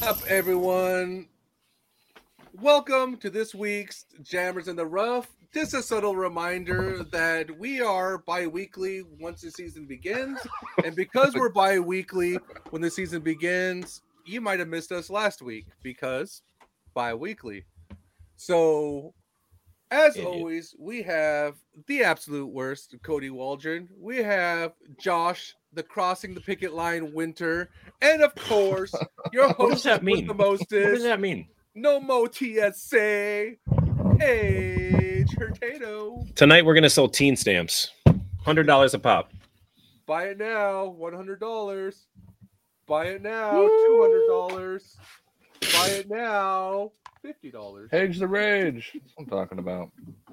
up, everyone? Welcome to this week's Jammers in the Rough. Just a subtle reminder that we are bi-weekly once the season begins. And because we're bi-weekly when the season begins, you might have missed us last week because bi-weekly. So, as always, we have the absolute worst, Cody Waldron. We have Josh, the crossing the picket line winter. And of course, your host What does that mean? with the mostest. What does that mean? No more TSA. Hey, Hurtado. Tonight we're gonna sell teen stamps, $100 a pop. Buy it now, $100. Buy it now, $200. Buy it now, $50. Hedge the rage. That's what I'm talking about.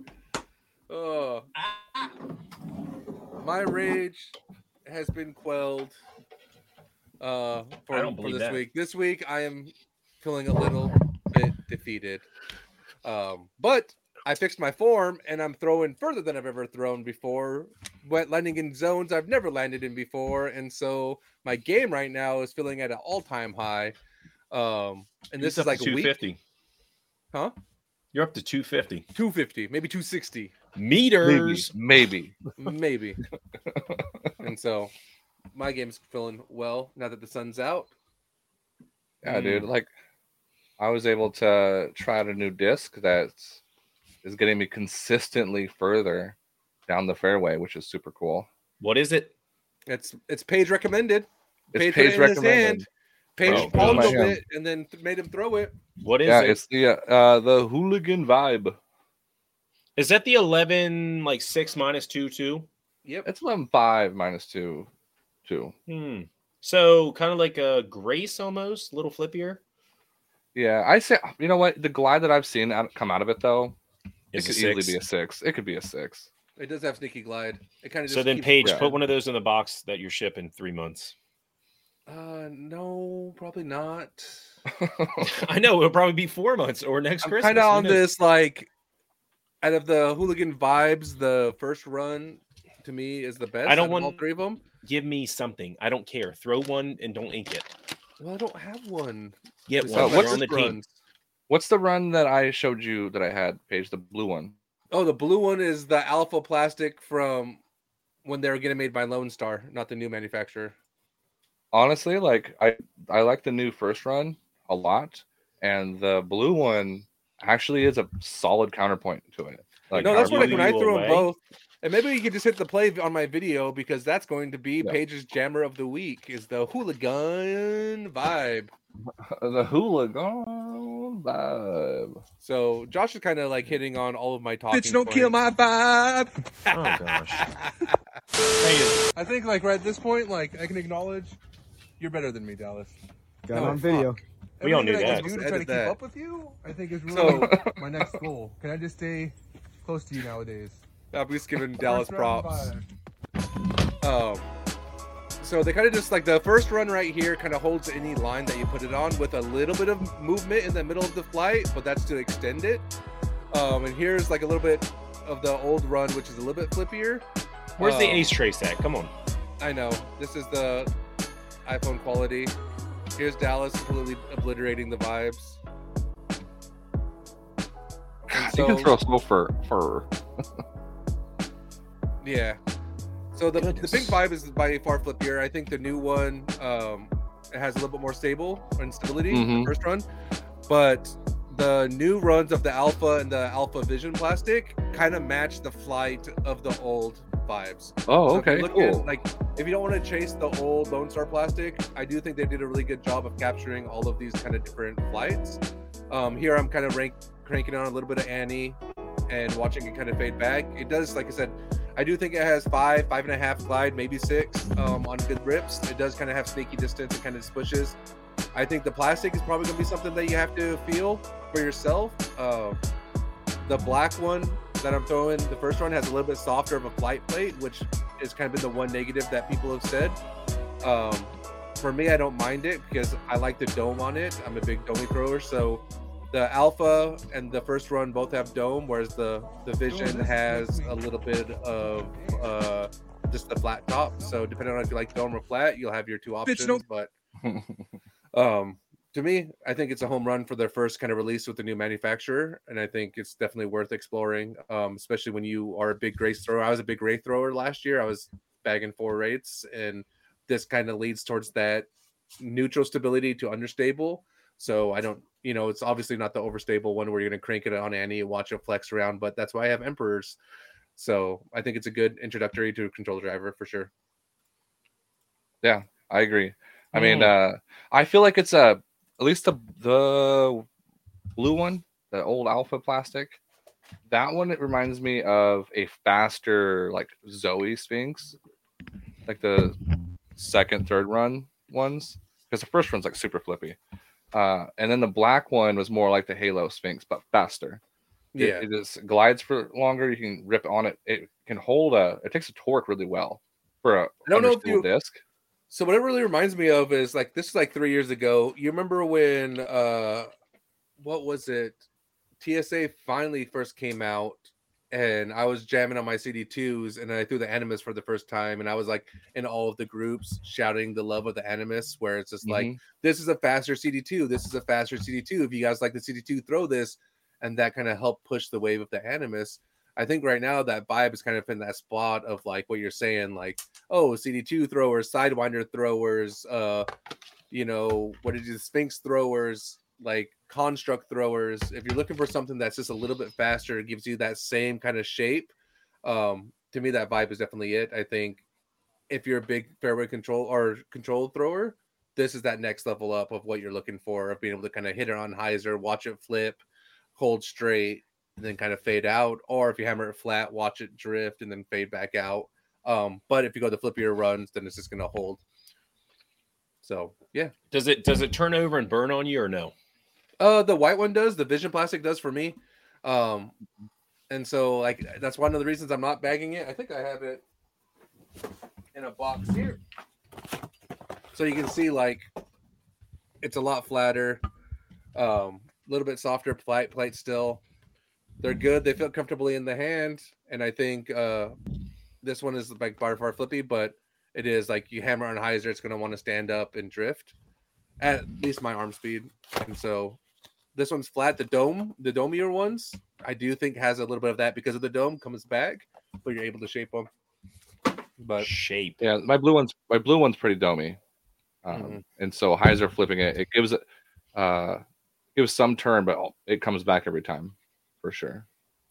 My rage has been quelled for this week. This week I am feeling a little bit defeated. But I fixed my form and I'm throwing further than I've ever thrown before. But landing in zones I've never landed in before, and so my game right now is feeling at an all-time high. And this is like 250. Huh? You're up to 250. 250, maybe 260 meters. Maybe. And so my game's feeling well now that the sun's out. Yeah, dude. Like, I was able to try out a new disc that is getting me consistently further down the fairway, which is super cool. What is it? It's Paige recommended. It's Paige recommended. Paige called him it and then made him throw it. What is it? It's the Hooligan Vibe. Is that the 11 like 6 minus 2? Yep. It's 11.5 minus 2. So kind of like a Grace almost, a little flippier. Yeah, I say, you know what? The glide that I've seen come out of it though, it could easily be a 6. It could be a 6. It does have sneaky glide. It kind of so then Paige, put one of those in the box that you're shipping 3 months. No, probably not. I know it'll probably be 4 months or next Christmas. Kind of on this, like, out of the Hooligan Vibes, the first run to me is the best. I don't want all 3 of them. Give me something. I don't care. Throw one and don't ink it. Well, I don't have one. Get one. What's on the team? What's the run that I showed you that I had, Paige? The blue one. Oh, the blue one is the Alpha Plastic from when they were getting made by Lone Star, not the new manufacturer. Honestly, like I like the new first run a lot, and the blue one actually is a solid counterpoint to it. Like, no, that's when I threw them both. And maybe you could just hit the play on my video because that's going to be Paige's Jammer of the Week is the Hooligan Vibe. The Hooligan Vibe. So Josh is kind of like hitting on all of my talking Bitch, don't kill my vibe. Oh, gosh. I think like right at this point, like I can acknowledge you're better than me, Dallas. Got it on video. We all knew that. To try to keep up with you, I think is really my next goal. Can I just stay close to you nowadays? I'm just giving Dallas props. So they kind of just like the first run right here kind of holds any line that you put it on with a little bit of movement in the middle of the flight, but that's to extend it. And here's like a little bit of the old run, which is a little bit flippier. Where's the ace trace at? Come on. I know. This is the iPhone quality. Here's Dallas completely obliterating the vibes. God, you can throw so fur. Yeah. So the pink vibe is by far flippier. I think the new one it has a little bit more stability the first run. But the new runs of the Alpha and the Alpha Vision plastic kind of match the flight of the old vibes. Oh, so okay, cool. If you don't want to chase the old Lone Star plastic, I do think they did a really good job of capturing all of these kind of different flights. Here I'm kind of cranking on a little bit of Annie and watching it kind of fade back. It does, like I said, I do think it has 5.5 glide, maybe 6 on good rips. It does kind of have sneaky distance and kind of just pushes. I think the plastic is probably going to be something that you have to feel for yourself. The black one that I'm throwing, the first one has a little bit softer of a flight plate, which has kind of been the one negative that people have said. For me, I don't mind it because I like the dome on it. I'm a big domey thrower, so the Alpha and the first run both have dome, whereas the Vision has a little bit of just the flat top. So depending on if you like dome or flat, you'll have your two options. But to me, I think it's a home run for their first kind of release with the new manufacturer, and I think it's definitely worth exploring, especially when you are a big grace thrower. I was a big wraith thrower last year. I was bagging 4 wraiths, and this kind of leads towards that neutral stability to understable. So I don't, it's obviously not the overstable one where you're going to crank it on Annie and watch it flex around, but that's why I have Emperors. So I think it's a good introductory to a control driver for sure. Yeah, I agree. I mean, I feel like it's at least the blue one, the old Alpha plastic. That one, it reminds me of a faster like Zoe Sphinx, like the second, third run ones, because the first run's like super flippy. And then the black one was more like the Halo Sphinx, but faster. Yeah, It just glides for longer. You can rip on it. It can hold it takes a torque really well for a I don't know if understable disc. So what it really reminds me of is like this is like 3 years ago. You remember when what was it? TSA finally first came out, and I was jamming on my CD2s, and I threw the Animus for the first time, and I was like in all of the groups shouting the love of the Animus, where it's just like, this is a faster CD2, this is a faster CD2. If you guys like the CD2, throw this, and that kind of helped push the wave of the Animus. I think right now that vibe is kind of in that spot of like what you're saying, like, oh, CD2 throwers, Sidewinder throwers, what did you, Sphinx throwers, like construct throwers. If you're looking for something that's just a little bit faster, it gives you that same kind of shape. To me, that vibe is definitely it. I think if you're a big fairway control thrower, this is that next level up of what you're looking for, of being able to kind of hit it on hyzer, watch it flip, hold straight, and then kind of fade out. Or if you hammer it flat, watch it drift and then fade back out. But if you go the flippier runs, then it's just going to hold. So yeah. Does it turn over and burn on you or no? The white one does. The Vision Plastic does for me. And so like that's one of the reasons I'm not bagging it. I think I have it in a box here. So you can see like it's a lot flatter, little bit softer plate still. They're good. They feel comfortably in the hand, and I think this one is like by far flippy, but it is like you hammer on hyzer, it's going to want to stand up and drift at least my arm speed. And so this one's flat. The domier ones, I do think has a little bit of that because of the dome comes back, but you're able to shape them. But shape, yeah, my blue one's pretty domey, and so hyzer flipping it gives some turn, but it comes back every time for sure.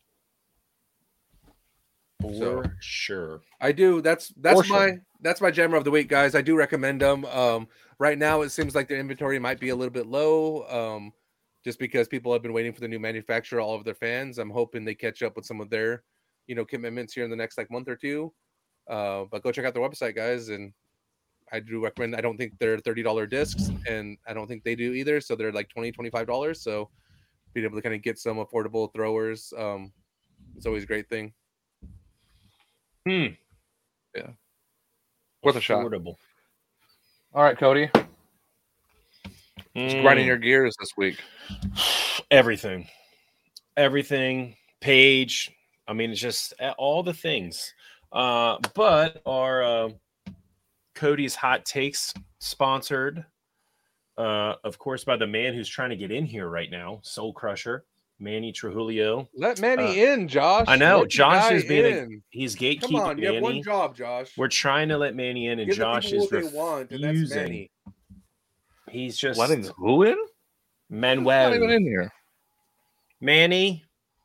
For sure. I do. That's my jammer of the week, guys. I do recommend them. Right now it seems like their inventory might be a little bit low, just because people have been waiting for the new manufacturer, all of their fans. I'm hoping they catch up with some of their, commitments here in the next like month or two. But go check out their website, guys. And I do recommend. I don't think they're $30 discs, and I don't think they do either. So they're like $20, $25. So being able to kind of get some affordable throwers, it's always a great thing. Yeah. Worth a shot. Affordable. All right, Cody. Just grinding your gears this week. Everything. Page. I mean, it's just all the things. But our Cody's Hot Takes sponsored, of course, by the man who's trying to get in here right now, Soul Crusher, Manny Trujillo. Let Manny in, Josh. I know. Let Josh is being he's gatekeeping. Come on, you Manny. have one job, Josh. We're trying to let Manny in, and Give Josh is refusing. And that's Manny. He's just letting who in? Manuel. Not even in here. Manny.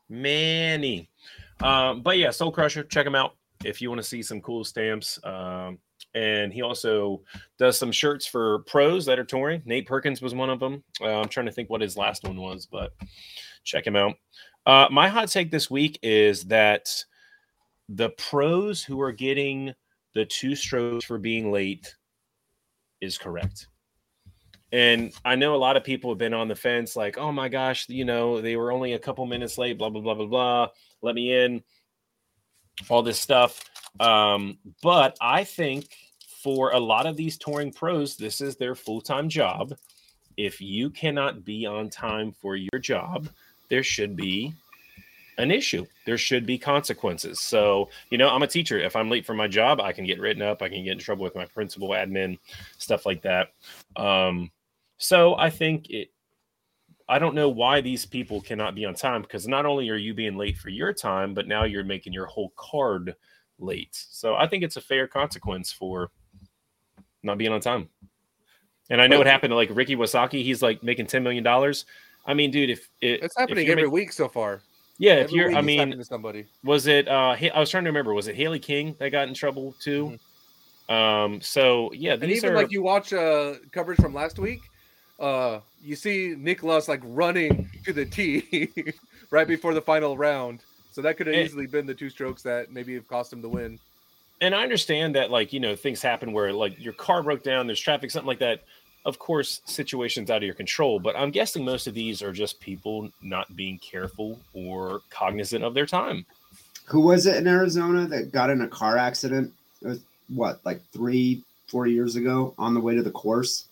But yeah, Soul Crusher, check him out if you want to see some cool stamps. And he also does some shirts for pros that are touring. Nate Perkins was one of them. I'm trying to think what his last one was, but check him out. My hot take this week is that the pros who are getting the 2 strokes for being late is correct. And I know a lot of people have been on the fence like, oh my gosh, they were only a couple minutes late, blah, blah, blah, blah, blah. Let me in. All this stuff. But I think for a lot of these touring pros, this is their full-time job. If you cannot be on time for your job, there should be an issue. There should be consequences. So, I'm a teacher. If I'm late for my job, I can get written up. I can get in trouble with my principal, admin, stuff like that. So I think I don't know why these people cannot be on time, because not only are you being late for your time, but now you're making your whole card late. So I think it's a fair consequence for not being on time. And I know it happened to like Ricky Wasaki. He's like making $10 million. I mean, dude, It's happening every week so far. yeah, Every week it's happening to somebody. was it? I was trying to remember. Was it Haley King that got in trouble too? So yeah, And these even are like you watch coverage from last week, you see Nicholas like running to the tee right before the final round. So that could have easily been the 2 strokes that maybe have cost him the win. And I understand that, like, you know, things happen where like your car broke down, there's traffic, something like that. Of course, situations out of your control, but I'm guessing most of these are just people not being careful or cognizant of their time. Who was it in Arizona that got in a car accident? It was what, like 3-4 years ago on the way to the course?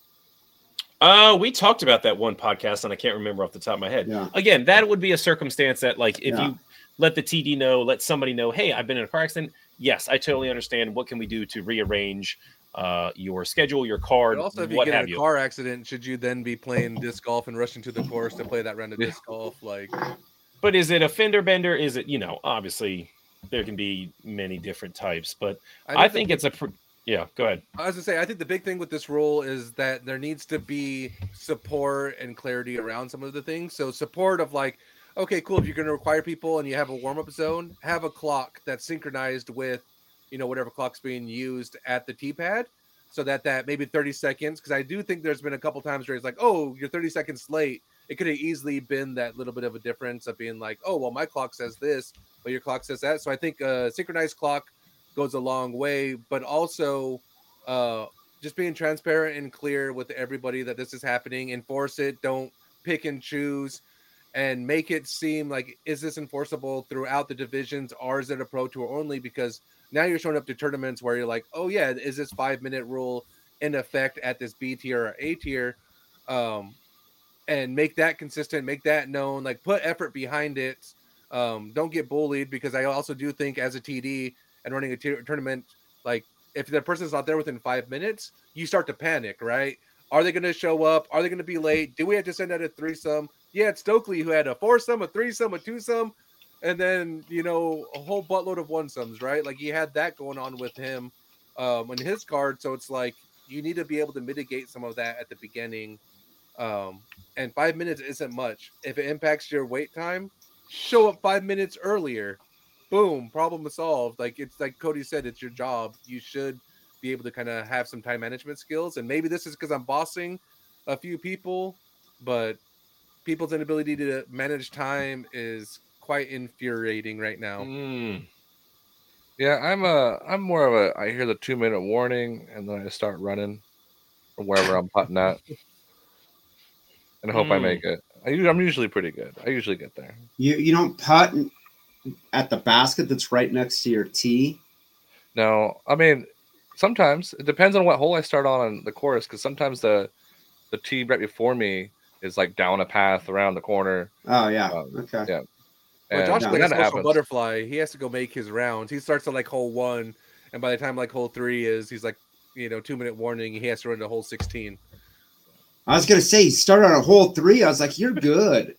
We talked about that one podcast, and I can't remember off the top of my head. Yeah. Again, that would be a circumstance that, like, if you let the TD know, let somebody know, hey, I've been in a car accident. Yes, I totally understand. What can we do to rearrange your schedule, your card, But also, if you what get have in a you? car accident, should you then be playing disc golf and rushing to the course to play that round of disc golf? Like, but is it a fender bender? Is it, you know, obviously there can be many different types, but I think it's yeah, go ahead. I was gonna say, I think the big thing with this rule is that there needs to be support and clarity around some of the things. So support of like, okay, cool. If you're going to require people and you have a warm-up zone, have a clock that's synchronized with, you know, whatever clock's being used at the tee pad, so that maybe 30 seconds. Because I do think there's been a couple times where it's like, oh, you're 30 seconds late. It could have easily been that little bit of a difference of being like, oh, well, my clock says this, but your clock says that. So I think a synchronized clock goes a long way, but also just being transparent and clear with everybody that this is happening. Enforce it. Don't pick and choose. And make it seem like, is this enforceable throughout the divisions, or is it a pro tour only? Because now you're showing up to tournaments where you're like, oh yeah, is this 5-minute rule in effect at this B tier or A tier? And make that consistent, make that known, like put effort behind it. Don't get bullied, because I also do think as a TD and running a tournament, like if the person's not there within 5 minutes, you start to panic, right? Are they going to show up? Are they going to be late? Do we have to send out a threesome? Yeah, it's Stokely who had a foursome, a threesome, a twosome, and then, you know, a whole buttload of one-sums, right? Like he had that going on with him in his card. So it's like you need to be able to mitigate some of that at the beginning. And 5 minutes isn't much. If it impacts your wait time, show up 5 minutes earlier. Boom, problem solved. Like it's like Cody said, it's your job. You should be able to kind of have some time management skills. And maybe this is because I'm bossing a few people, but people's inability to manage time is quite infuriating right now. Yeah, I'm more of a, I hear the 2-minute warning and then I start running from wherever I'm putting at. And I hope I make it. I'm usually pretty good. I usually get there. You don't putt at the basket that's right next to your tee? No, I mean, sometimes it depends on what hole I start on the course, because sometimes the tee right before me is like down a path around the corner. Oh yeah, okay. Yeah. Well, Josh is like a social butterfly. He has to go make his rounds. He starts at like hole 1, and by the time like hole 3 is, he's like, you know, 2-minute warning. He has to run to hole 16. I was gonna say he started on a hole 3. I was like, you're good.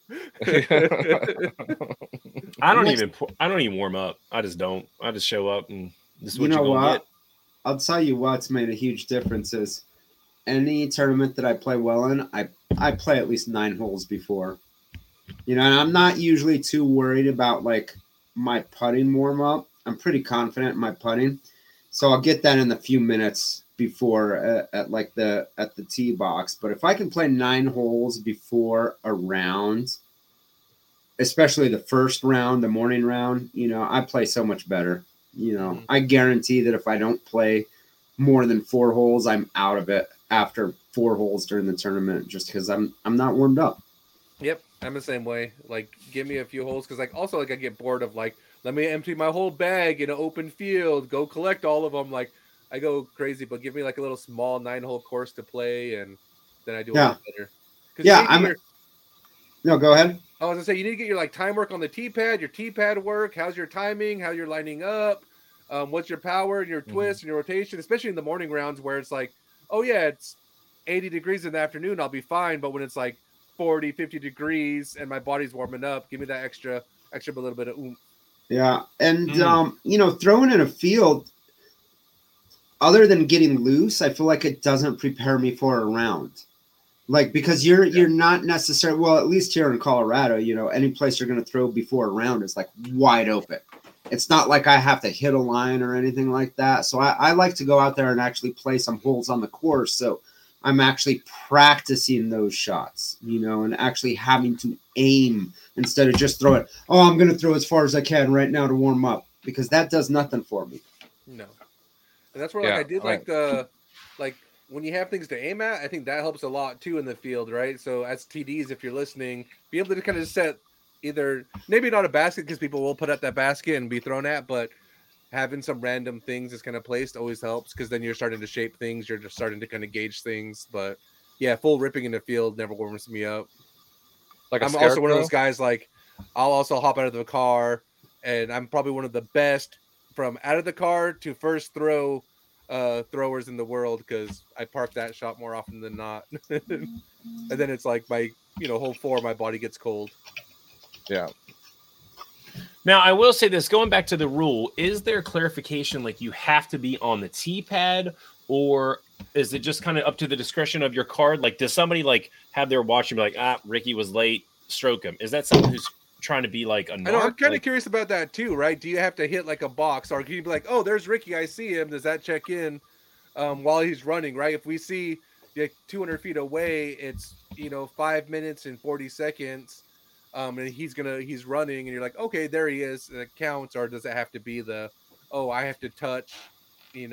I don't even warm up. I just don't. I just show up, and this is what you're gonna get. I'll tell you what's made a huge difference is any tournament that I play well in, I play at least 9 holes before. You know, and I'm not usually too worried about like my putting warm up. I'm pretty confident in my putting, so I'll get that in the few minutes before at the tee box. But if I can play 9 holes before a round, especially the first round, the morning round, you know, I play so much better. You know, I guarantee that if I don't play more than 4 holes, I'm out of it after 4 holes during the tournament, just because I'm not warmed up. Yep, I'm the same way. Like, give me a few holes, because like also like I get bored of like, let me empty my whole bag in an open field, go collect all of them. Like I go crazy, but give me like a little small 9-hole course to play, and then I do a lot better. Yeah, no, go ahead. I was gonna say, you need to get your like time work on the tee pad, your tee pad work. How's your timing? How you're lining up? What's your power and your twist and your rotation, especially in the morning rounds where it's like, oh yeah, it's 80 degrees in the afternoon, I'll be fine. But when it's like 40, 50 degrees and my body's warming up, give me that extra little bit of oomph. Yeah. And, throwing in a field, other than getting loose, I feel like it doesn't prepare me for a round. Like, because you're not necessarily, well, at least here in Colorado, any place you're going to throw before a round is like wide open. It's not like I have to hit a line or anything like that. So I like to go out there and actually play some holes on the course. So I'm actually practicing those shots, and actually having to aim instead of just throw it. Oh, I'm going to throw as far as I can right now to warm up, because that does nothing for me. No. And that's where I did like when you have things to aim at, I think that helps a lot too in the field, right? So as TDs, if you're listening, be able to kind of set either maybe not a basket, because people will put up that basket and be thrown at, but having some random things that's kind of placed always helps, because then you're starting to shape things, you're just starting to kind of gauge things. But yeah, full ripping in the field never warms me up. Like I'm also one of those guys, like I'll also hop out of the car, and I'm probably one of the best from out of the car to first throw throwers in the world, because I park that shot more often than not. And then it's like my hole 4, my body gets cold. Yeah. Now, I will say this, going back to the rule, is there clarification, like you have to be on the tee pad, or is it just kind of up to the discretion of your card? Like, does somebody like have their watch and be like, Ricky was late, stroke him? Is that someone who's trying to be like a narc? I know, I'm kind of curious about that too, right? Do you have to hit like a box, or can you be like, oh, there's Ricky, I see him. Does that check in while he's running, right? If we see 200 feet away, it's 5 minutes and 40 seconds. And he's running, and you're like, okay, there he is, and it counts. Or does it have to be I have to touch, this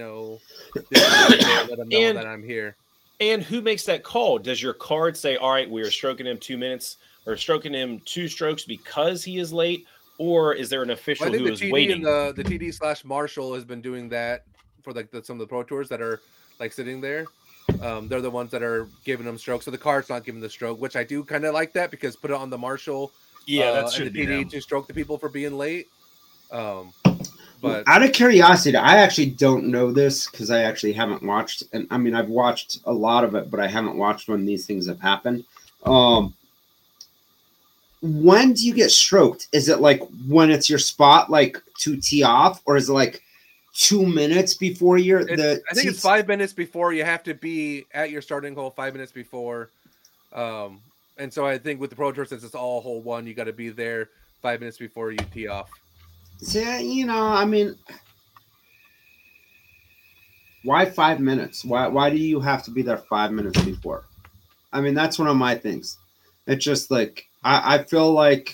let him know that I'm here? And who makes that call? Does your card say, all right, we are stroking him 2 minutes, or stroking him 2 strokes because he is late? Or is there an official who is waiting? The TD / Marshall has been doing that for like some of the pro tours that are like sitting there. They're the ones that are giving them strokes. So the card's not giving the stroke, which I do kind of like that, because put it on the Marshall. Yeah, that should be TD to stroke the people for being late. But out of curiosity, I actually don't know this, because I actually haven't watched. And I mean, I've watched a lot of it, but I haven't watched when these things have happened. When do you get stroked? Is it like when it's your spot, like to tee off, or is it like 2 minutes before I think it's 5 minutes before. You have to be at your starting hole 5 minutes before. And so I think with the Pro Tour, since it's all hole 1, you got to be there 5 minutes before you tee off. Yeah, I mean, why 5 minutes? Why do you have to be there 5 minutes before? I mean, that's one of my things. It's just like, I feel like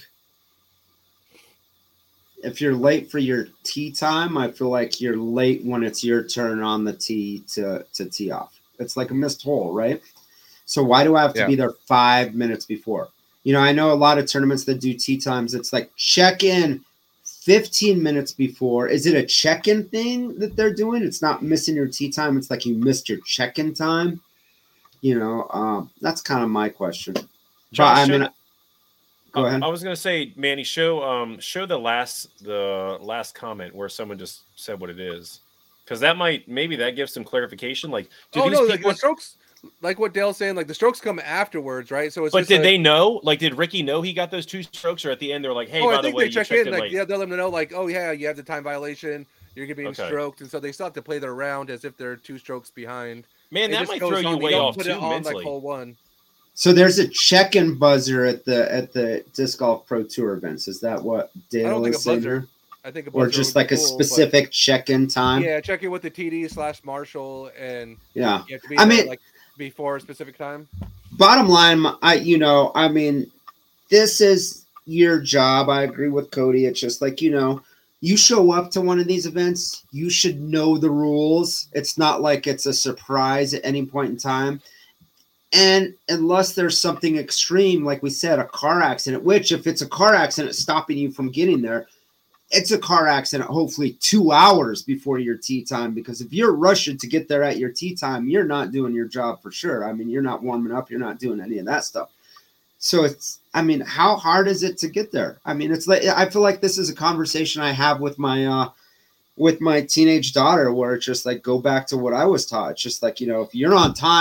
if you're late for your tee time, I feel like you're late when it's your turn on the tee to tee off. It's like a missed hole, right? So why do I have to be there 5 minutes before? I know a lot of tournaments that do tee times, it's like check in 15 minutes before. Is it a check-in thing that they're doing? It's not missing your tee time. It's like you missed your check-in time. That's kind of my question. Josh, go ahead. I was going to say, Manny, show the last comment where someone just said what it is, because maybe that gives some clarification. Like, the strokes, like what Dale's saying, like the strokes come afterwards, right? So it's did they know? Like, did Ricky know he got those 2 strokes, or at the end they're like, hey, by the way, they check in, like, they'll let them know, like, oh yeah, you have the time violation, you're being stroked, and so they still have to play their round as if they're 2 strokes behind. Man, that might throw you way off too mentally. Like hole 1. So there's a check-in buzzer at the Disc Golf Pro Tour events. Is that what Dale is saying? I think a buzzer, or just like a specific check-in time. Yeah, check in with the TD / Marshall, and you have to be like before a specific time. Bottom line, I mean, this is your job. I agree with Cody. It's just like, you show up to one of these events, you should know the rules. It's not like it's a surprise at any point in time. And unless there's something extreme, like we said, a car accident, which if it's a car accident stopping you from getting there, it's a car accident, hopefully 2 hours before your tee time, because if you're rushing to get there at your tee time, you're not doing your job for sure. I mean, you're not warming up. You're not doing any of that stuff. So how hard is it to get there? I mean, it's like, I feel like this is a conversation I have with my teenage daughter, where it's just like, go back to what I was taught. It's just like, if you're on time,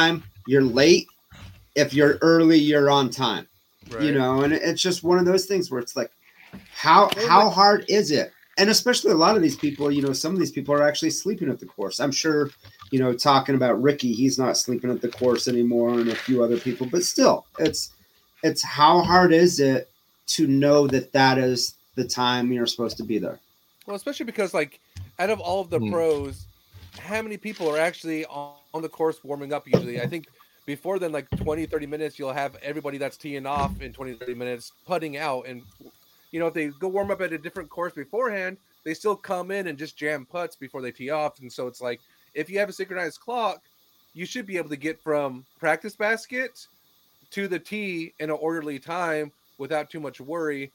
you're late. If you're early, you're on time. Right. You know, and it's just one of those things where it's like, how hard is it? And especially a lot of these people, you know, some of these people are actually sleeping at the course. I'm sure, you know, talking about Ricky, he's not sleeping at the course anymore, and a few other people, but still, it's how hard is it to know that that is the time you're supposed to be there? Well, especially because, like, out of all of the pros, how many people are actually on the course warming up usually? I think before then, like 20, 30 minutes, you'll have everybody that's teeing off in 20, 30 minutes putting out. And, you know, if they go warm up at a different course beforehand, they still come in and just jam putts before they tee off. And so it's like, if you have a synchronized clock, you should be able to get from practice basket to the tee in an orderly time without too much worry.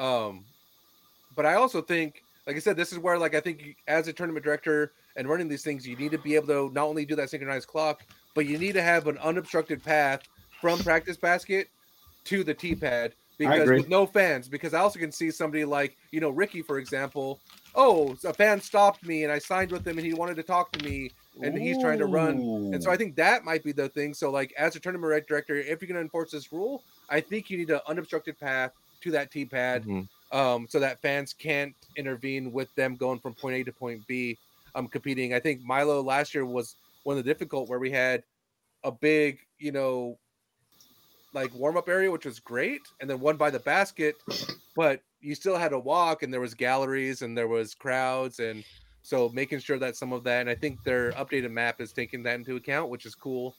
But I also think, like I said, this is where, like, I think as a tournament director and running these things, you need to be able to not only do that synchronized clock, but you need to have an unobstructed path from practice basket to the tee pad, because with no fans, because I also can see somebody like, you know, Ricky, for example. Oh, a fan stopped me and I signed with him and he wanted to talk to me and he's trying to run. And so I think that might be the thing. So, like, as a tournament director, if you're going to enforce this rule, I think you need an unobstructed path to that tee pad, so that fans can't intervene with them going from point A to point B, competing. I think Milo last year was one of the difficult, where we had a big, you know, like warm-up area, which was great, and then one by the basket, but you still had to walk, and there was galleries and there was crowds, and so making sure that some of that, and I think their updated map is taking that into account, which is cool.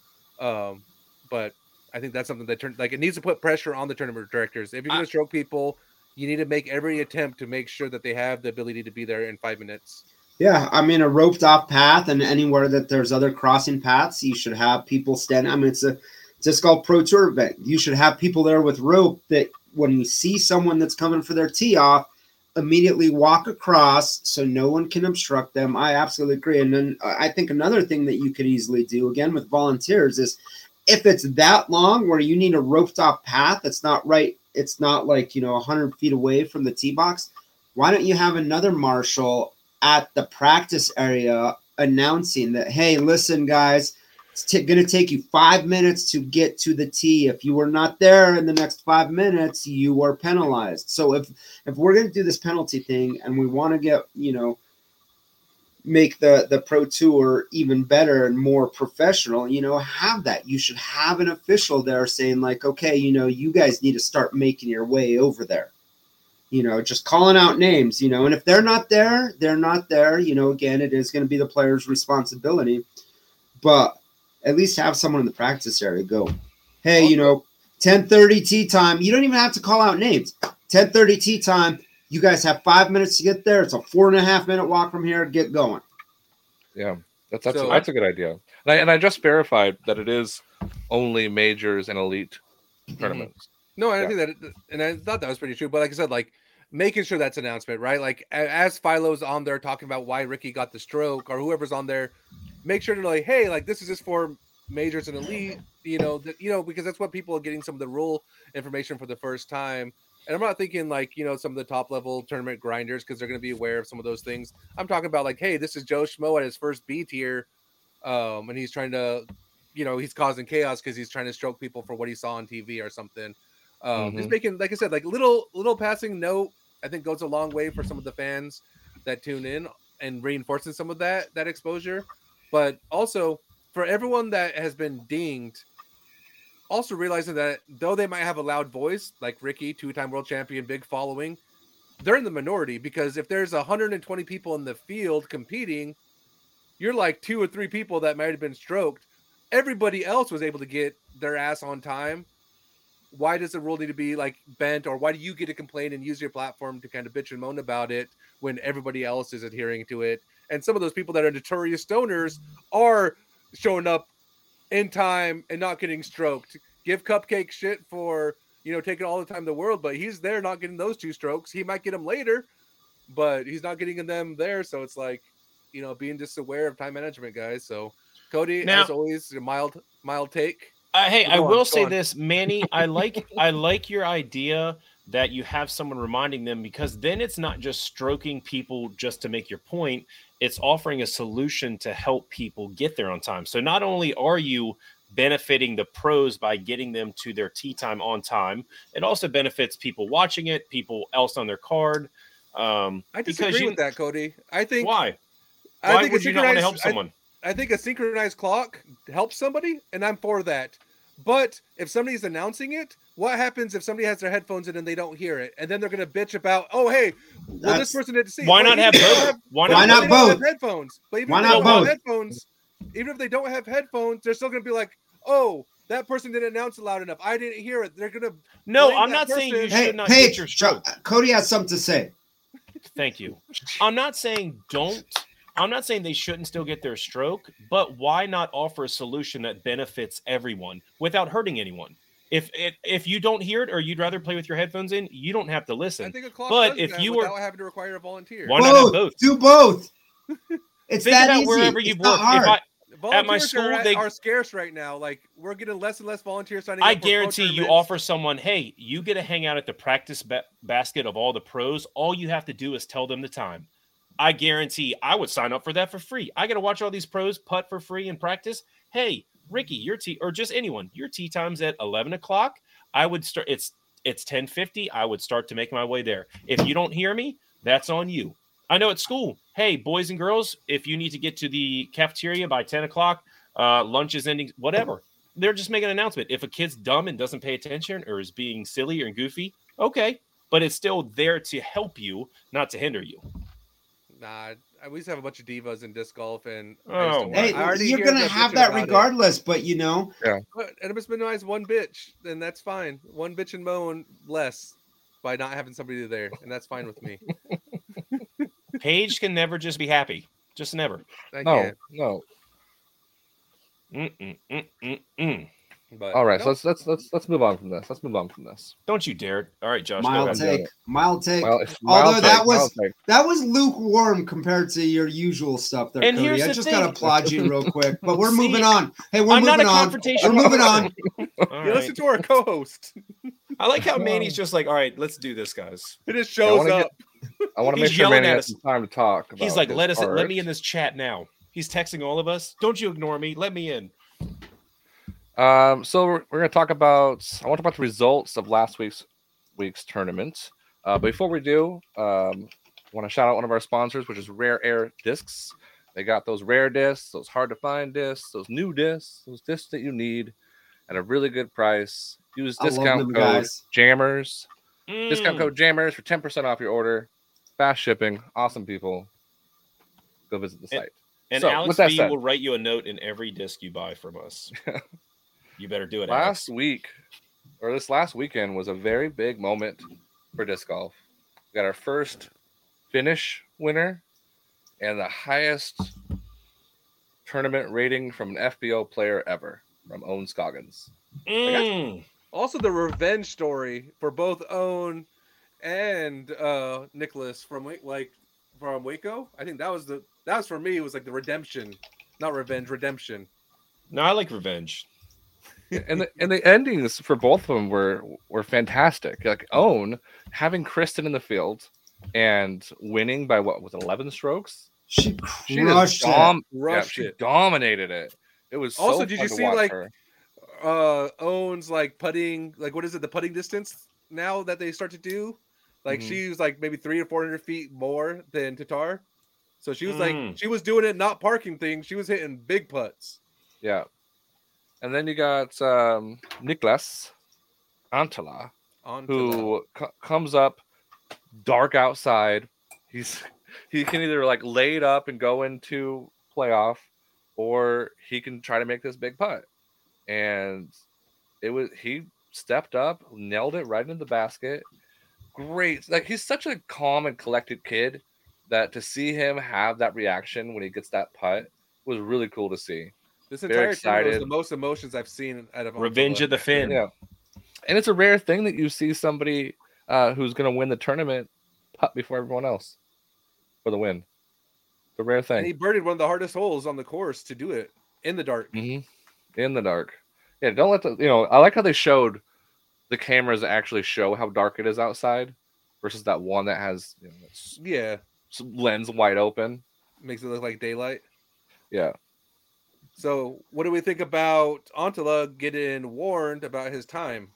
But I think that's something that it needs to put pressure on the tournament directors. If you're going to stroke people, you need to make every attempt to make sure that they have the ability to be there in 5 minutes. Yeah, I mean, a roped off path, and anywhere that there's other crossing paths, you should have people standing. I mean, it's a disc golf pro tour event. You should have people there with rope that when you see someone that's coming for their tee off, immediately walk across so no one can obstruct them. I absolutely agree. And then I think another thing that you could easily do, again, with volunteers, is if it's that long where you need a roped off path, it's not right. It's not like, you know, 100 feet away from the tee box. Why don't you have another marshal at the practice area announcing that, hey, listen, guys, it's going to take you 5 minutes to get to the tee. If you are not there in the next 5 minutes, you are penalized. So if we're going to do this penalty thing and we want to get, you know, make the pro tour even better and more professional, you know, have that. You should have an official there saying, like, okay, you know, you guys need to start making your way over there. You know, just calling out names, you know, and if they're not there, they're not there. You know, again, it is going to be the player's responsibility, but at least have someone in the practice area go, hey, you know, 10:30 tee time. You don't even have to call out names. 10:30 tee time. You guys have 5 minutes to get there. It's a 4.5 minute walk from here. Get going. Yeah, that's a good idea. And I just verified that it is only majors and elite tournaments. No, I think that, and I thought that was pretty true. But like I said, like making sure that's announcement, right? Like as Philo's on there talking about why Ricky got the stroke, or whoever's on there, make sure to like, hey, like this is just for majors and elite, you know, because that's what people are getting some of the rule information for the first time. And I'm not thinking like, you know, some of the top level tournament grinders, because they're going to be aware of some of those things. I'm talking about like, hey, this is Joe Schmo at his first B tier, and he's trying to, you know, he's causing chaos because he's trying to stroke people for what he saw on TV or something. Just making, like I said, like little passing note, I think goes a long way for some of the fans that tune in and reinforcing some of that exposure. But also for everyone that has been dinged, also realizing that though they might have a loud voice, like Ricky, 2-time world champion, big following, they're in the minority, because if there's 120 people in the field competing, you're like 2 or 3 people that might have been stroked. Everybody else was able to get their ass on time. Why does the rule need to be like bent, or why do you get to complain and use your platform to kind of bitch and moan about it when everybody else is adhering to it? And some of those people that are notorious stoners are showing up in time and not getting stroked. Give Cupcake shit for, you know, taking all the time in the world, but he's there not getting those 2 strokes. He might get them later, but he's not getting them there. So it's like, you know, being just aware of time management, guys. So Cody, now, as always, a mild take. Hey, I will say this, Manny. I like your idea that you have someone reminding them, because then it's not just stroking people just to make your point. It's offering a solution to help people get there on time. So not only are you benefiting the pros by getting them to their tee time on time. It also benefits people watching it, people else on their card. I disagree with that, Cody. I think why? I Why think would you not want to help someone? I think a synchronized clock helps somebody, and I'm for that. But if somebody's announcing it, what happens if somebody has their headphones in and they don't hear it, and then they're going to bitch about, oh hey, well this person didn't see. Why not have both? Why not both? Headphones. But even Why if they not don't have both? headphones, even if they don't have headphones, they're still going to be like, oh, that person didn't announce it loud enough. I didn't hear it. They're going to. No, I'm not saying you should not get your stroke. Cody has something to say. Thank you. I'm not saying don't. I'm not saying they shouldn't still get their stroke, but why not offer a solution that benefits everyone without hurting anyone? If you don't hear it or you'd rather play with your headphones in, you don't have to listen. I think a clock but does if that you without were having to require a volunteer. Why not have both? Do both. It's Think that about easy. wherever It's you've not worked. hard. At my school, they are scarce right now. Like we're getting less and less volunteers signing I up for guarantee pro you tournaments. offer someone, hey, you get to hang out at the practice basket of all the pros. All you have to do is tell them the time. I guarantee I would sign up for that for free. I got to watch all these pros putt for free in practice. Hey, Ricky, your tee, or just anyone, your tee time's at 11 o'clock. I would start. It's 10:50. I would start to make my way there. If you don't hear me, that's on you. I know at school, hey, boys and girls, if you need to get to the cafeteria by 10 o'clock, lunch is ending, whatever. They're just making an announcement. If a kid's dumb and doesn't pay attention or is being silly or goofy, okay. But it's still there to help you, not to hinder you. Nah, we used to have a bunch of divas in disc golf, and Hey, you're gonna have that regardless. But you know, yeah. And it's been nice one bitch, then that's fine. One bitch and moan less by not having somebody there, and that's fine with me. Paige can never just be happy, just never. No. But all right, so let's move on from this. Don't you dare! All right, Josh. mild take. Although that was lukewarm compared to your usual stuff there, and Cody. here's I the just thing. gotta applaud you real quick. But we're See, moving on. Hey, we're I'm not moving a on. confrontational We're moving on. All you right. listen to our co-host. I like how Manny's just like, all right, let's do this, guys. It just shows up. I want to He's make sure yelling Manny at has us. some time to talk. About He's like, this let me in this chat now. He's texting all of us. Don't you ignore me. Let me in. So we're going to talk about. I want to talk about the results of last week's tournament. But before we do, I want to shout out one of our sponsors, which is Rare Air Discs. They got those rare discs, those hard to find discs, those new discs, those discs that you need at a really good price. Use discount code JAMMERS. Discount code JAMMERS for 10% off your order. Fast shipping. Awesome people. Go visit the site. And So, Alex with that B said- will write you a note in every disc you buy from us. You better do it, Last Alex. week, or this last weekend, was a very big moment for disc golf. We got our first finish winner and the highest tournament rating from an FBO player ever, from Owen Scoggins. Also, the revenge story for both Owen and Nicholas from Waco. I think that was for me. It was like the redemption, not revenge, redemption. No, I like revenge. and the endings for both of them were fantastic. Like Owen having Kristen in the field and winning by what was it, 11 strokes. She just Rushed it. Dominated it. It was Also, so did fun you to see watch like her. Owen's like putting, like what is it, the putting distance now that they start to do? Like she was like maybe 300 or 400 feet more than Tatar. So she was like she was doing it not parking things. She was hitting big putts. Yeah. And then you got Niklas Antala, who comes up dark outside. He can either like lay it up and go into playoff, or he can try to make this big putt. And he stepped up, nailed it right into the basket. Great. Like he's such a calm and collected kid that to see him have that reaction when he gets that putt was really cool to see. This entire tournament was the most emotions I've seen out of Revenge of the Finn. Yeah. And it's a rare thing that you see somebody who's going to win the tournament putt before everyone else for the win. It's a rare thing. And he birdied one of the hardest holes on the course to do it in the dark. Mm-hmm. In the dark. Yeah, don't let I like how they showed the cameras actually show how dark it is outside versus that one that has lens wide open. Makes it look like daylight. Yeah. So, what do we think about Antela getting warned about his time?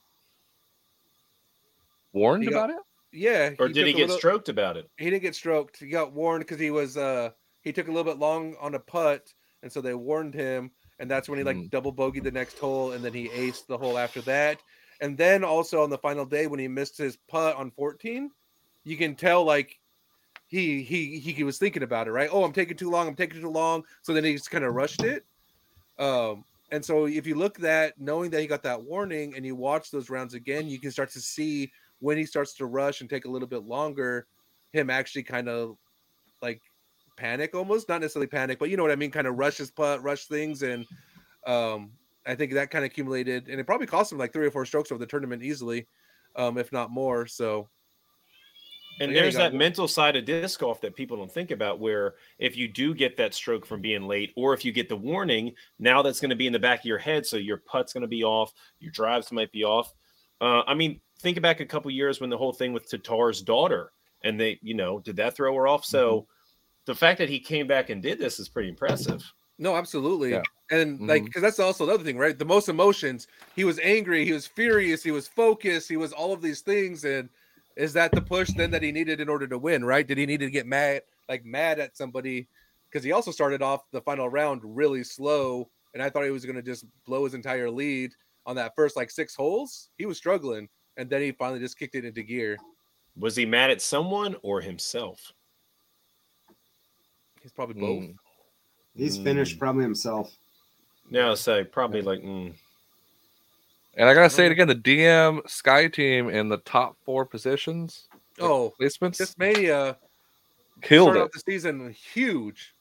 Warned He got- about it? Yeah, Or did he took a get little- stroked about it? He didn't get stroked. He got warned because he was he took a little bit long on a putt, and so they warned him, and that's when he like double bogeyed the next hole, and then he aced the hole after that. And then also on the final day when he missed his putt on 14, you can tell like he was thinking about it, right? Oh, I'm taking too long. I'm taking too long. So then he just kind of rushed it. And so if you look at that, knowing that he got that warning, and you watch those rounds again, you can start to see when he starts to rush and take a little bit longer, him actually kind of like panic almost, not necessarily panic, but you know what I mean, kind of rush his putt, rush things. And I think that kind of accumulated, and it probably cost him like 3 or 4 strokes over the tournament easily, if not more. So And yeah, he there's got that mental side of disc golf that people don't think about, where if you do get that stroke from being late, or if you get the warning, now that's going to be in the back of your head. So your putt's going to be off, your drives might be off. I mean, think back a couple years when the whole thing with Tatar's daughter, and they, did that throw her off? So the fact that he came back and did this is pretty impressive. No, absolutely. Yeah. And like, because that's also another thing, right? The most emotions. He was angry, he was furious, he was focused, he was all of these things. And is that the push then that he needed in order to win, right? Did he need to get mad at somebody? Because he also started off the final round really slow, and I thought he was going to just blow his entire lead on that first like 6 holes. He was struggling, and then he finally just kicked it into gear. Was he mad at someone or himself? He's probably both. He's finished probably himself. No, so probably like. And I gotta say it again: the DM Sky team in the top 4 positions. Oh, placements. this Mania Killed started it. off the season huge.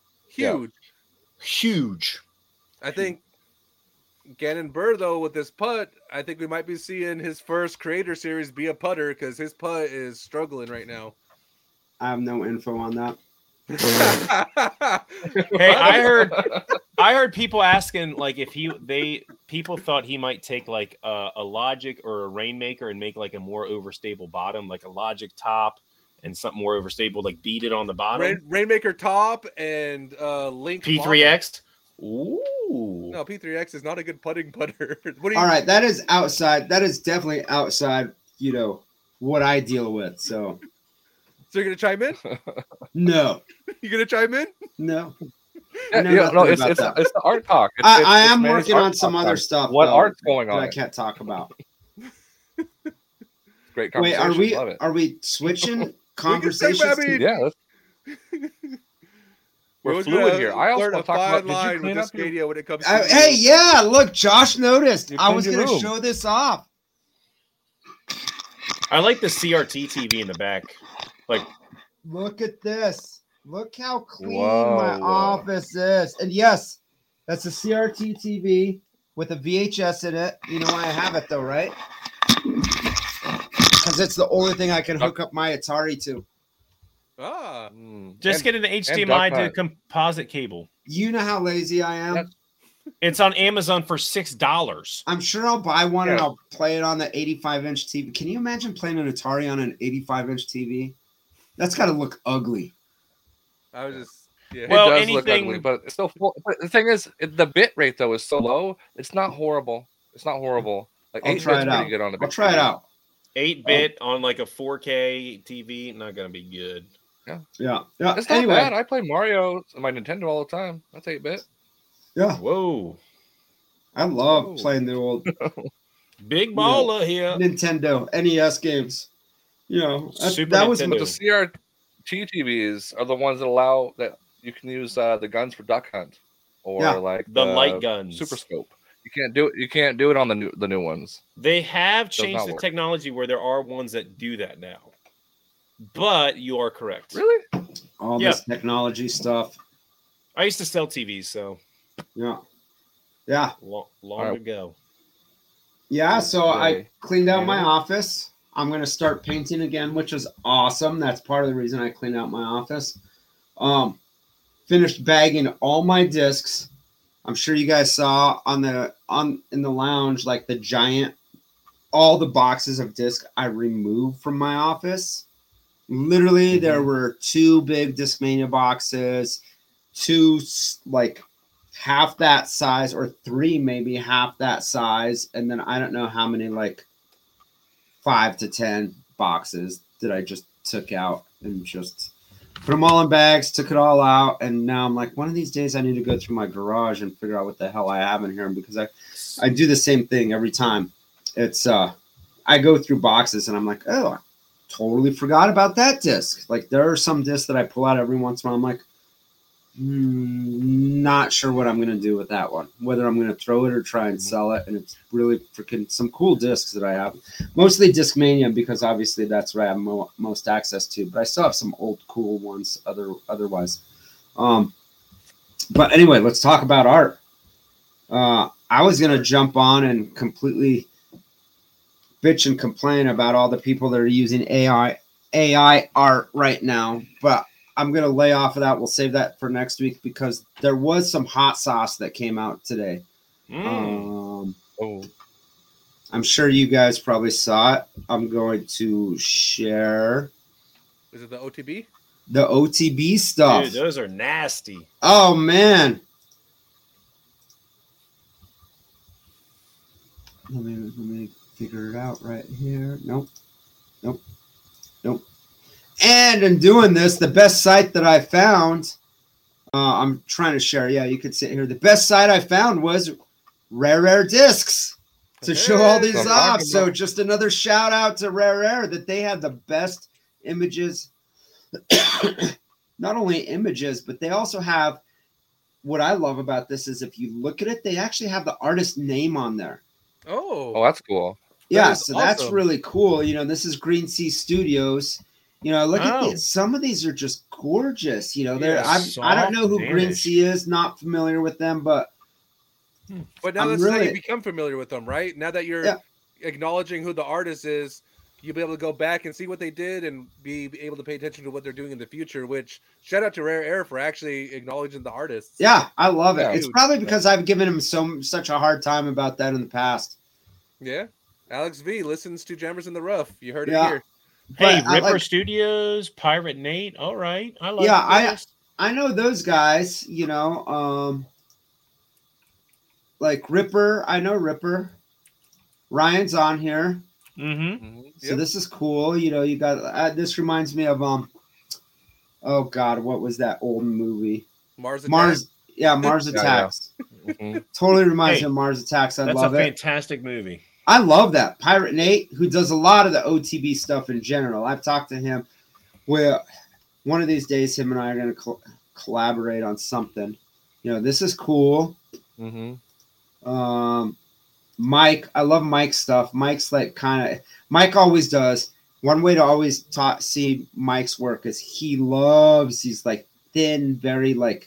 Huge. I think Gannon Burr, though, with this putt, I think we might be seeing his first Creator Series be a putter, because his putt is struggling right now. I have no info on that. Hey, I heard people asking like if people thought he might take like a Logic or a Rainmaker and make like a more overstable bottom, like a Logic top and something more overstable, like beat it on the bottom. Rainmaker top and Link P3X. bottom. Ooh. No, P3X is not a good putting putter. What do you? All right, that is outside. That is definitely outside, what I deal with. So So you're gonna chime in? no, You gonna chime in? no. Yeah, know nothing it's about the art talk. I It's am managed working art on some talk other on stuff. What though, art's going that on? I can't talk about. Great Wait, conversation. Love it. are we switching We can conversations? talk about- Yeah, we're always fluid gotta here. I also learn want a to talk fine about. Did line you with clean this up your? Scadia when it comes to Hey, yeah, look, Josh noticed. You I was cleaned going your to room. show this off. I like the CRT TV in the back. Like, Look at this. Look how clean Whoa. my office is. And yes, that's a CRT TV with a VHS in it. You know why I have it though, right? Because it's the only thing I can hook up my Atari to. just get an HDMI Duck to Hunt. composite cable. You know how lazy I am. That's- It's on Amazon for $6. I'm sure I'll buy one and Yeah. I'll play it on the 85-inch TV. Can you imagine playing an Atari on an 85-inch TV? That's got to look ugly. I was just yeah. Well, It does look anything- ugly, but it's still full. But the thing is, the bit rate though is so low. It's not horrible. It's not horrible. Like I'll 8 try bit's it pretty out. good on the. I'll big try it TV. out. 8-bit on like a 4K TV, not gonna be good. Yeah. It's not Anyway, bad. I play Mario on my Nintendo all the time. That's 8-bit. yeah, Whoa, I love Whoa. playing the old big baller here. Nintendo NES games. Super that was Nintendo. But the CRT TVs are the ones that allow that you can use the guns for Duck Hunt or Yeah. like The light guns. Super Scope. You can't do it. You can't do it on the new ones. They have Does not changed the work. technology where there are ones that do that now. But you are correct. Really? all Yeah. this technology stuff. I used to sell TVs, so Yeah. long Alright. ago. Yeah, so I Yay. cleaned out my Yeah. office. I'm going to start painting again, which is awesome. That's part of the reason I cleaned out my office. Finished bagging all my discs. I'm sure you guys saw in the lounge, like the giant, all the boxes of disc I removed from my office. Literally, there were 2 big Discmania boxes, 2 like half that size, or 3 maybe half that size, and then I don't know how many, like 5 to 10 boxes that I just took out and just put them all in bags, took it all out, and now I'm like, one of these days I need to go through my garage and figure out what the hell I have in here, because I do the same thing every time. It's I go through boxes and I'm like, oh, I totally forgot about that disc. Like, there are some discs that I pull out every once in a while. I'm like, not sure what I'm going to do with that one, whether I'm going to throw it or try and sell it. And it's really freaking some cool discs that I have, mostly Discmania, because obviously that's where I have most access to, but I still have some old cool ones otherwise. But anyway, let's talk about art. I was going to jump on and completely bitch and complain about all the people that are using AI art right now, but I'm going to lay off of that. We'll save that for next week, because there was some hot sauce that came out today. I'm sure you guys probably saw it. I'm going to share. Is it the OTB? The OTB stuff. Dude, those are nasty. Oh, man. Let me figure it out right here. Nope. And in doing this, the best site that I found, I'm trying to share. Yeah, you could sit here. The best site I found was Rare Discs to show all these off. So just another shout out to Rare that they had the best images. Not only images, but they also have, what I love about this is if you look at it, they actually have the artist name on there. Oh, that's cool. Yeah, so that's really cool. You know, this is Green Sea Studios. You know, look at these. Some of these are just gorgeous. You know, I don't know who Green Sea is, not familiar with them, but now that's how you become familiar with them, right? Now that you're acknowledging who the artist is, you'll be able to go back and see what they did and be able to pay attention to what they're doing in the future, which shout out to Rare Air for actually acknowledging the artists. Yeah, I love it. It's probably because I've given him such a hard time about that in the past. Yeah. Alex V listens to Jammers in the Rough. You heard it here. Hey, Ripper Studios, Pirate Nate. All right. I know those guys, you know, like Ripper. I know Ripper. Ryan's on here. So this is cool. You know, you got this reminds me of oh God, what was that old movie? Mars Attacks. Totally reminds me of Mars Attacks. I love it. That's a fantastic movie. I love that. Pirate Nate, who does a lot of the OTB stuff in general. I've talked to him. Well, one of these days, him and I are going to collaborate on something. You know, this is cool. Mike, I love Mike's stuff. Mike's like Mike always does. One way to always see Mike's work is he loves these like thin, very like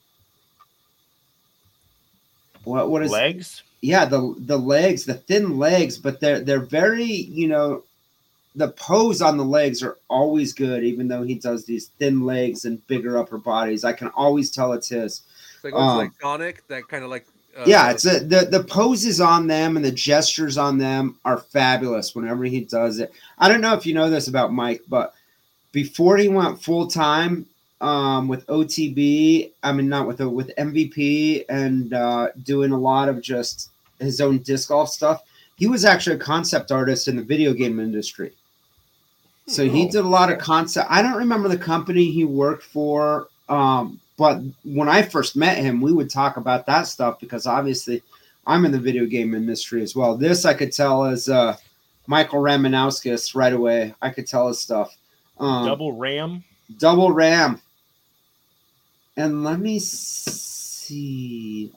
what is legs? Yeah, the legs, the thin legs, but they're very, you know, the pose on the legs are always good, even though he does these thin legs and bigger upper bodies. I can always tell it's his. It's like Sonic, that kind of like. It's the poses on them and the gestures on them are fabulous whenever he does it. I don't know if you know this about Mike, but before he went full time with OTB, I mean not with MVP and doing a lot of just his own disc golf stuff, he was actually a concept artist in the video game industry. So he did a lot of concept. I don't remember the company he worked for. But when I first met him, we would talk about that stuff because obviously I'm in the video game industry as well. This I could tell is Michael Ramanauskas right away. I could tell his stuff. Double Ram. And let me see.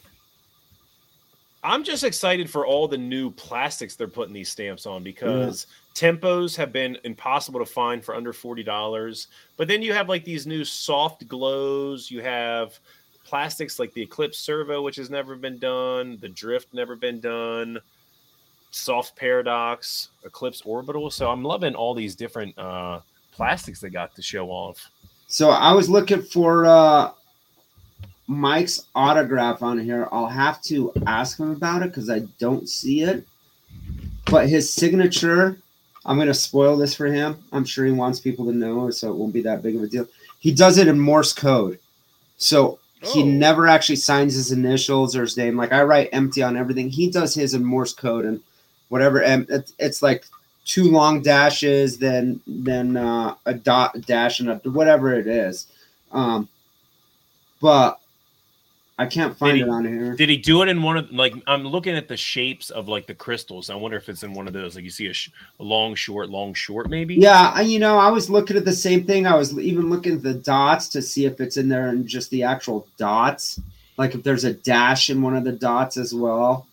I'm just excited for all the new plastics they're putting these stamps on because tempos have been impossible to find for under $40. But then you have like these new soft glows. You have plastics like the Eclipse Servo, which has never been done. The Drift never been done. Soft Paradox, Eclipse Orbital. So I'm loving all these different plastics they got to show off. So I was looking for Mike's autograph on here. I'll have to ask him about it because I don't see it. But his signature, I'm going to spoil this for him. I'm sure he wants people to know, so it won't be that big of a deal. He does it in Morse code. So He never actually signs his initials or his name. Like I write empty on everything. He does his in Morse code and whatever. And it's like 2 long dashes, then a dot dash and whatever it is. But I can't find it on here. Did he do it in one of, like, I'm looking at the shapes of like the crystals. I wonder if it's in one of those. Like you see a long, short, maybe. Yeah, I was looking at the same thing. I was even looking at the dots to see if it's in there and just the actual dots. Like if there's a dash in one of the dots as well.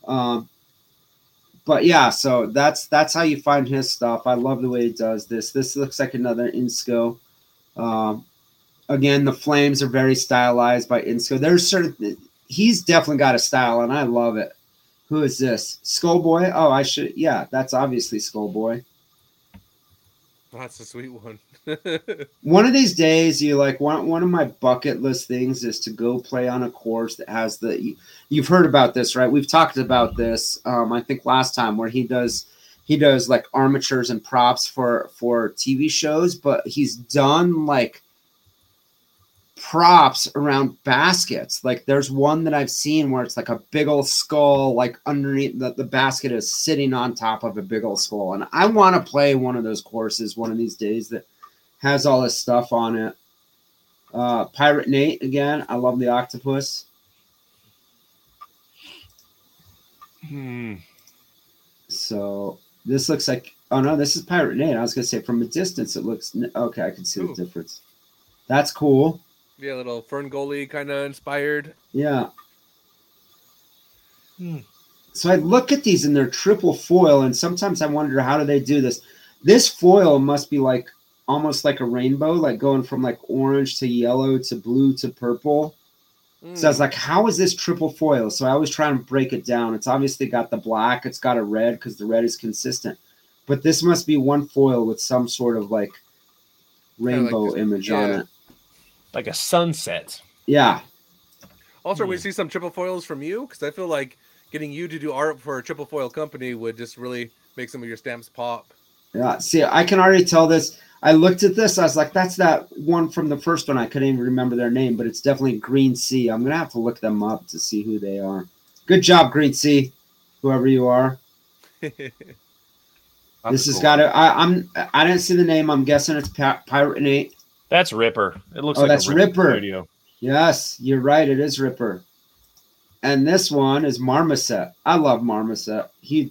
But yeah, so that's how you find his stuff. I love the way he does this. This looks like another Insco. Again, the flames are very stylized by Insco. He's definitely got a style, and I love it. Who is this? Skullboy? Oh, yeah, that's obviously Skullboy. That's a sweet one. One of these days, one of my bucket list things is to go play on a course that has you've heard about this, right? We've talked about this, I think last time, where he does like armatures and props for TV shows, but he's done like props around baskets. Like there's one that I've seen where it's like a big old skull, like underneath the basket is sitting on top of a big old skull. And I want to play one of those courses one of these days that has all this stuff on it. Pirate Nate again. I love the octopus. So this looks like, oh no, this is Pirate Nate. I was gonna say from a distance it looks okay. I can see the difference. That's cool. Yeah, a little Fern Gully kind of inspired. Yeah. So I look at these and they're triple foil, and sometimes I wonder how do they do this. This foil must be like almost like a rainbow, like going from like orange to yellow to blue to purple. So I was like, how is this triple foil? So I always try and break it down. It's obviously got the black, it's got a red because the red is consistent. But this must be one foil with some sort of like rainbow image on it. Like a sunset. Yeah. Also, we see some triple foils from you, because I feel like getting you to do art for a triple foil company would just really make some of your stamps pop. Yeah. See, I can already tell this. I looked at this. I was like, that's that one from the first one. I couldn't even remember their name, but it's definitely Green Sea. I'm going to have to look them up to see who they are. Good job, Green Sea, whoever you are. This has got to, I didn't see the name. I'm guessing it's Pirate Nate. That's Ripper. It looks like that's a Ripper. Ripper. Yes, you're right. It is Ripper. And this one is Marmoset. I love Marmoset. He's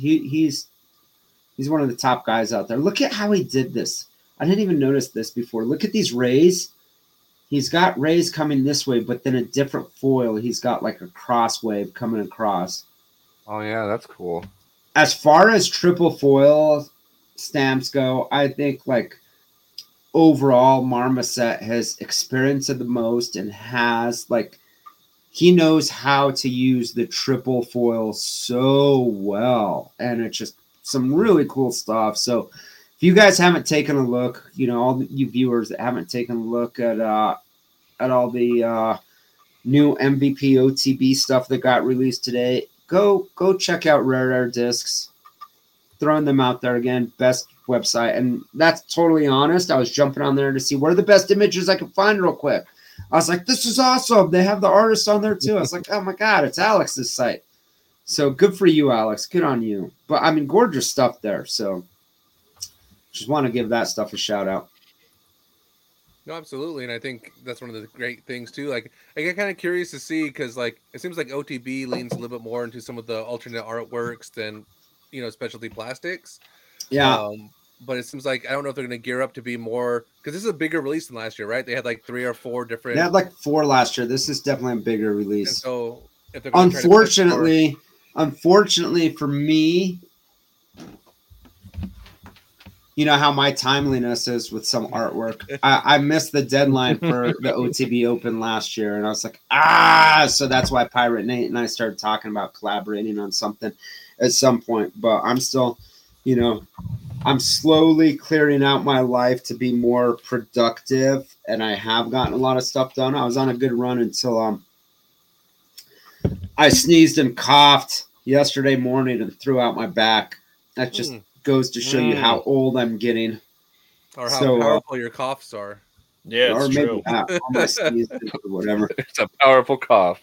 one of the top guys out there. Look at how he did this. I didn't even notice this before. Look at these rays. He's got rays coming this way, but then a different foil. He's got like a cross wave coming across. Oh, yeah, that's cool. As far as triple foil stamps go, I think like overall Marmoset has experienced it the most and has like he knows how to use the triple foil so well, and it's just some really cool stuff. So if you guys haven't taken a look, all you viewers that haven't taken a look at all the new MVP OTB stuff that got released today, go check out Rare Discs. Throwing them out there again, best website. And that's totally honest. I was jumping on there to see what are the best images I could find real quick. I was like, this is awesome. They have the artists on there too. I was like, oh my God, it's Alex's site. So good for you, Alex. Good on you. But I mean, gorgeous stuff there. So just want to give that stuff a shout out. No, absolutely. And I think that's one of the great things too. Like I get kind of curious to see, because like it seems like OTB leans a little bit more into some of the alternate artworks than specialty plastics. Yeah. But it seems like I don't know if they're going to gear up to be more, because this is a bigger release than last year, right? They had like 3 or 4 different. They had like 4 last year. This is definitely a bigger release. And so if they're unfortunately for me, you know how my timeliness is with some artwork. I missed the deadline for the OTB Open last year, and I was like, so that's why Pirate Nate and I started talking about collaborating on something at some point. But I'm still, I'm slowly clearing out my life to be more productive, and I have gotten a lot of stuff done. I was on a good run until I sneezed and coughed yesterday morning and threw out my back. That just goes to show you how old I'm getting. Or how powerful your coughs are. Yeah, or it's maybe true. that, all my sneezes or whatever. It's a powerful cough.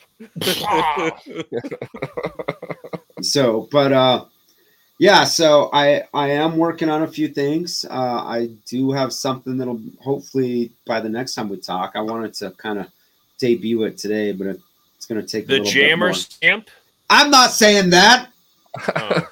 So, but yeah, so I am working on a few things. I do have something that'll hopefully by the next time we talk. I wanted to kind of debut it today, but it's going to take a The little bit Jammer more. stamp. I'm not saying that. Oh.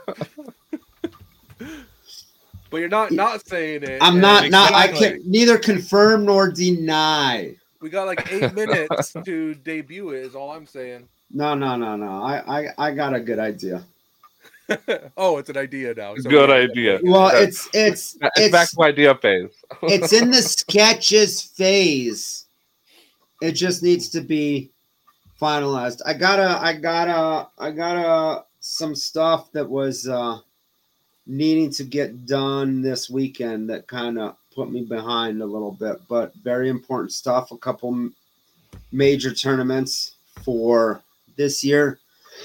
But you're not saying it. I'm and not. I Exactly. can neither confirm nor deny. We got like 8 minutes to debut it. Is all I'm saying. No. I got a good idea. Oh, it's an idea now. So Good yeah, idea. Well, Yeah. it's back to idea phase. it's in the sketches phase. It just needs to be finalized. I got some stuff that was needing to get done this weekend that kind of put me behind a little bit, but very important stuff. A couple major tournaments for this year.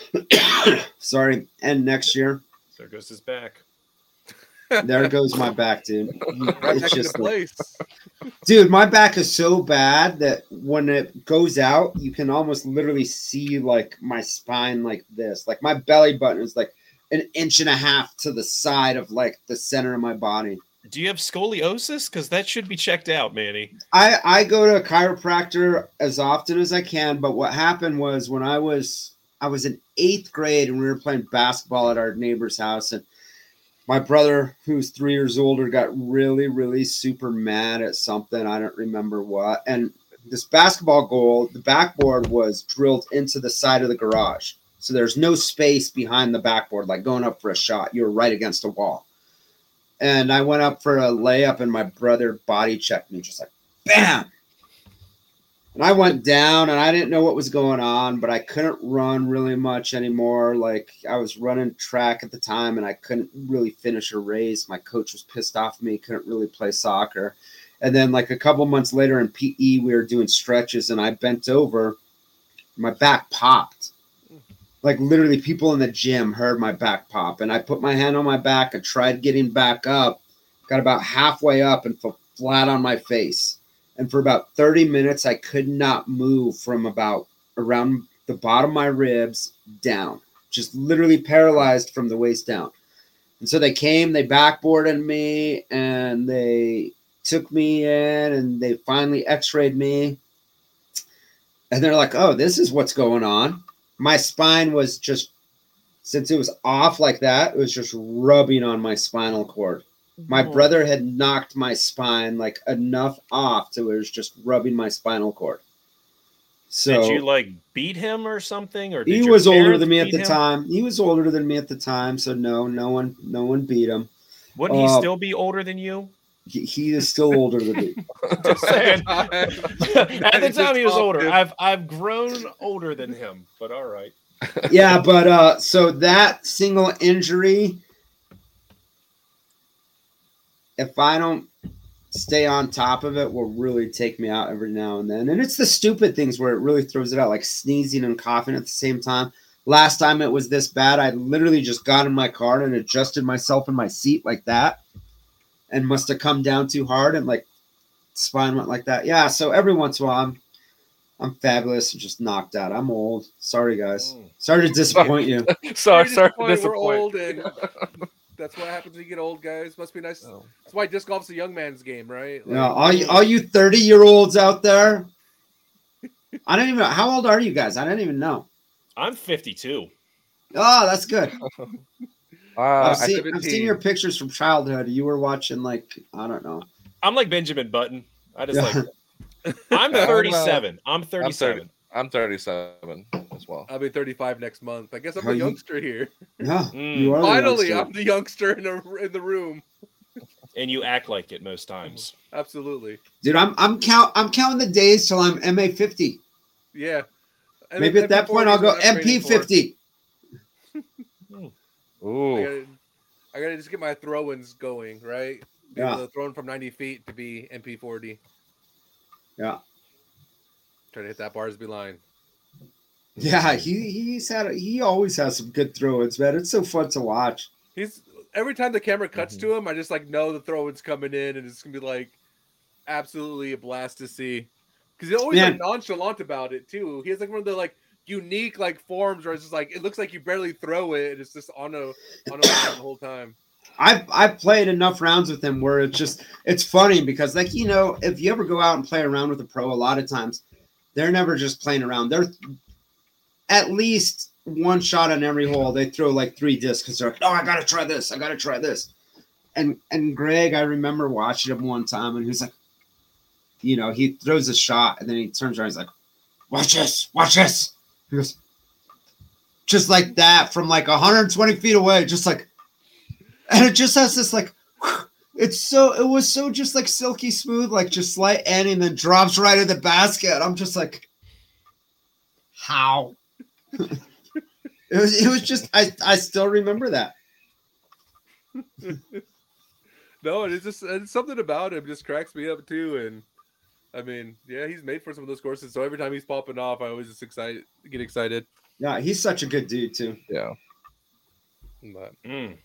Sorry, and next year. There goes his back. There goes my back, dude. Right It's back into just like, place. dude, my back is so bad that when it goes out, you can almost literally see like my spine like this. Like my belly button is like 1.5 inches to the side of like the center of my body. Do you have scoliosis? Because that should be checked out, Manny. I go to a chiropractor as often as I can, but what happened was when I was in 8th grade and we were playing basketball at our neighbor's house, and my brother, who's 3 years older, got really, really super mad at something. I don't remember what. And this basketball goal, the backboard was drilled into the side of the garage. So there's no space behind the backboard, like going up for a shot. You're right against a wall. And I went up for a layup, and my brother body checked me, just like, bam! And I went down, and I didn't know what was going on, but I couldn't run really much anymore. Like, I was running track at the time, and I couldn't really finish a race. My coach was pissed off at me, couldn't really play soccer. And then, like, a couple months later in PE, we were doing stretches, and I bent over. My back popped. Like, literally, people in the gym heard my back pop. And I put my hand on my back and tried getting back up, got about halfway up and fell flat on my face. And for about 30 minutes, I could not move from about around the bottom of my ribs down, just literally paralyzed from the waist down. And so they came, they backboarded me, and they took me in, and they finally x-rayed me. And they're like, oh, this is what's going on. My spine was just, since it was off like that, it was just rubbing on my spinal cord. My brother had knocked my spine like enough off to where it was just rubbing my spinal cord. So Did you like beat him or something? Or did he your was older parents than me at beat the him? time. He was older than me at the time, so no one beat him. Wouldn't he still be older than you? He is still older than me. Just saying. At At the time he was older. I've grown older than him, but all right. Yeah, but so that single injury, if I don't stay on top of it, will really take me out every now and then. And it's the stupid things where it really throws it out, like sneezing and coughing at the same time. Last time it was this bad, I literally just got in my car and adjusted myself in my seat like that, and must have come down too hard, and like spine went like that. Yeah, so every once in a while I'm fabulous and just knocked out. I'm old. Sorry, guys. Sorry to disappoint you. sorry to We're disappoint. old, and that's what happens when you get old, guys. Must be nice. Oh. That's why disc golf's a young man's game, right? Yeah, all you 30-year-olds out there. I don't even know. How old are you guys? I don't even know. I'm 52. Oh, that's good. I've I- seen your pictures from childhood. You were watching like, I don't know. I'm like Benjamin Button. I just Yeah. like I'm 37. I'm 37. I'm 37 as well. I'll be 35 next month. I guess I'm Are a you- youngster here. Yeah, Mm. you are the Finally, youngster. I'm the youngster in the room. And you act like it most times. Absolutely. Dude, I'm counting the days till I'm MA 50. Yeah. And Maybe then at that point MP40 I'll is go what I'm training MP for. 50. Ooh. I gotta just get my throw-ins going, right? Be Yeah. able to throw from 90 feet to be MP40. Yeah. Try to hit that Barsby line. Yeah, he always has some good throw-ins, man. It's so fun to watch. He's every time the camera cuts to him, I just like know the throw-in's coming in, and it's gonna be like absolutely a blast to see. Because he's always like nonchalant about it too. He has like one of the like unique like forms where it's just like it looks like you barely throw it. It's just on a round the whole time. I've played enough rounds with him where it's funny because like if you ever go out and play around with a pro, a lot of times they're never just playing around. They're at least one shot on every hole. They throw like 3 discs because they're like, oh, I gotta try this. I gotta try this. And Greg, I remember watching him one time and he was like, he throws a shot and then he turns around. He's like, watch this. He goes, just like that from like 120 feet away, just like, and it just has this like, it was so just like silky smooth, like just slight Annie and then drops right in the basket. I'm just like, how? it was just, I still remember that. No, it's something about him just cracks me up too. And I mean, yeah, he's made for some of those courses. So every time he's popping off, I always just get excited. Yeah, he's such a good dude too. Yeah. But,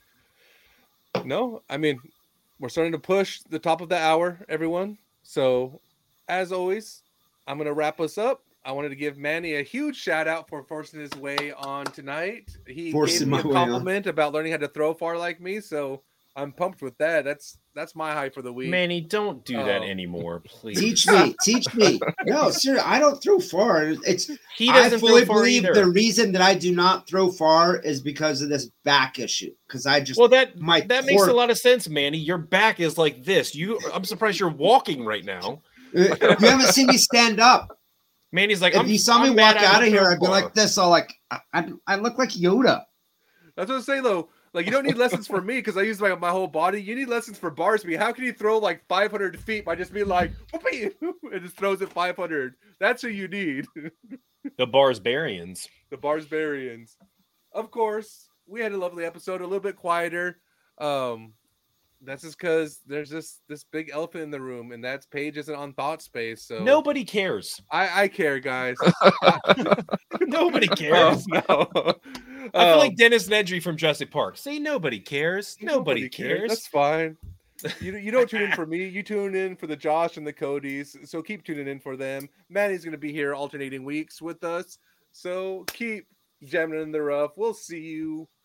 no, I mean, we're starting to push the top of the hour, everyone. So as always, I'm going to wrap us up. I wanted to give Manny a huge shout out for forcing his way on tonight. He gave me a compliment about learning how to throw far like me. So I'm pumped with that. That's my hype for the week. Manny, don't do that anymore, please. Teach me. No, seriously, I don't throw far. I fully believe the reason that I do not throw far is because of this back issue. Because I just that makes a lot of sense, Manny. Your back is like this. I'm surprised you're walking right now. You haven't seen me stand up. Manny's like, if you saw me walk out of here, I'd be like this. All like I look like Yoda. That's what I'm saying though. Like, you don't need lessons for me because I use my whole body. You need lessons for Barsby. How can you throw like 500 feet by just being like, whoopee, and just throws it 500? That's who you need. The Barsbarians. The Barsbarians. Of course, we had a lovely episode, a little bit quieter. That's just because there's this big elephant in the room, and that's Paige isn't on Thought Space. So nobody cares. I care, guys. Nobody cares. No. I feel like Dennis Nedry from Jurassic Park. See, nobody cares. Nobody cares. That's fine. You don't tune in for me. You tune in for the Josh and the Codys. So keep tuning in for them. Manny's going to be here alternating weeks with us. So keep jamming in the rough. We'll see you